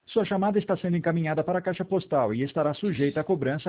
Sua chamada está sendo encaminhada para a caixa postal e estará sujeita a cobrança